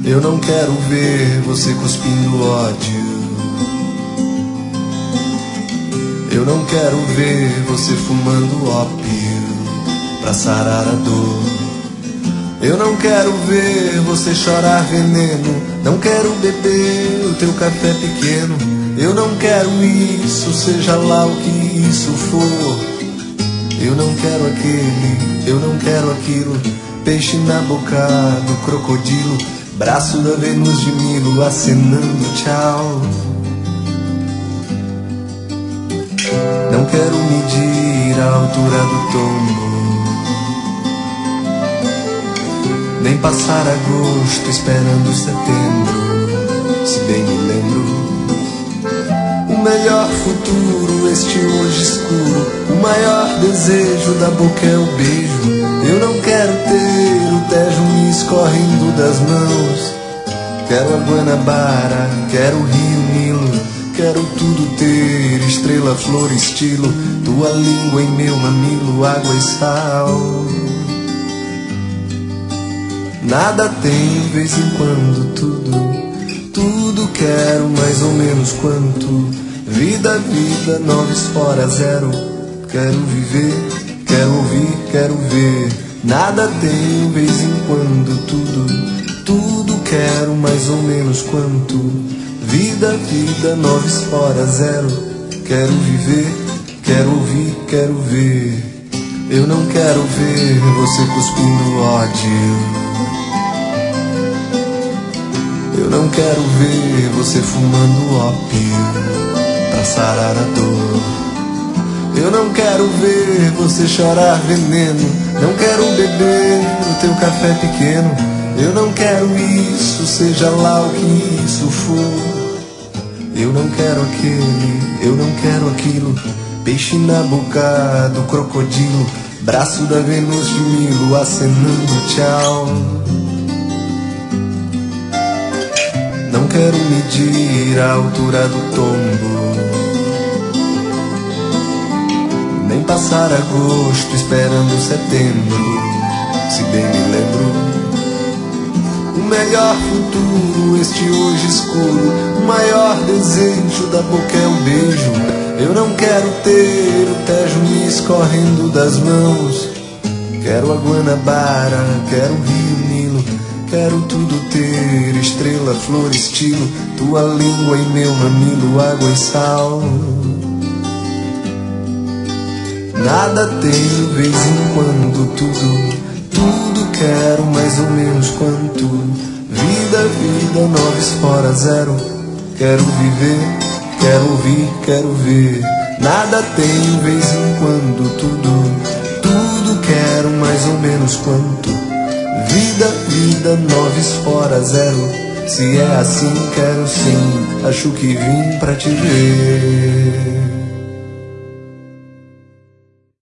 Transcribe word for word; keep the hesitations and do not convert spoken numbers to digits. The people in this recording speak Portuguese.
Eu não quero ver você cuspindo ódio. Eu não quero ver você fumando ópio pra sarar a dor. Eu não quero ver você chorar veneno. Não quero beber o teu café pequeno. Eu não quero isso, seja lá o que isso for. Eu não quero aquele, eu não quero aquilo. Peixe na boca do crocodilo, braço da Vênus de Milo acenando tchau. Não quero medir a altura do tombo, nem passar agosto esperando setembro. Se bem me lembro, o melhor futuro, este hoje escuro. O maior desejo da boca é o beijo. Eu não quero ter o Tejo me escorrendo das mãos. Quero a Guanabara, quero o Rio Nilo. Quero tudo ter, estrela, flor, estilo. Tua língua em meu mamilo, água e sal. Nada tem, vez em quando, tudo. Tudo quero, mais ou menos quanto. Vida, vida, noves fora zero. Quero viver, quero ouvir, quero ver. Nada tem, vez em quando, tudo. Tudo quero, mais ou menos quanto. Vida, vida, noves fora zero. Quero viver, quero ouvir, quero ver. Eu não quero ver você cuspindo ódio. Eu não quero ver você fumando ópio pra sarar a dor. Eu não quero ver você chorar veneno. Não quero beber o teu café pequeno. Eu não quero isso, seja lá o que isso for. Eu não quero aquele, eu não quero aquilo. Peixe na boca do crocodilo, braço da Vênus de Milo acenando tchau. Não quero medir a altura do tombo, nem passar agosto esperando setembro. Se bem me lembro, o melhor futuro, este hoje escuro. O maior desejo da boca é o beijo. Eu não quero ter o Tejo me escorrendo das mãos. Quero a Guanabara, quero o Rio Nilo. Quero tudo ter, estrela, flor, estilo. Tua língua em meu mamilo, água e sal. Nada tenho, vez em quando, tudo. Tudo quero, mais ou menos quanto. Vida, vida, noves fora zero. Quero viver, quero ouvir, quero ver. Nada tenho, vez em quando, tudo. Tudo quero, mais ou menos quanto. Vida, vida, noves fora zero. Se é assim, quero sim. Acho que vim pra te ver.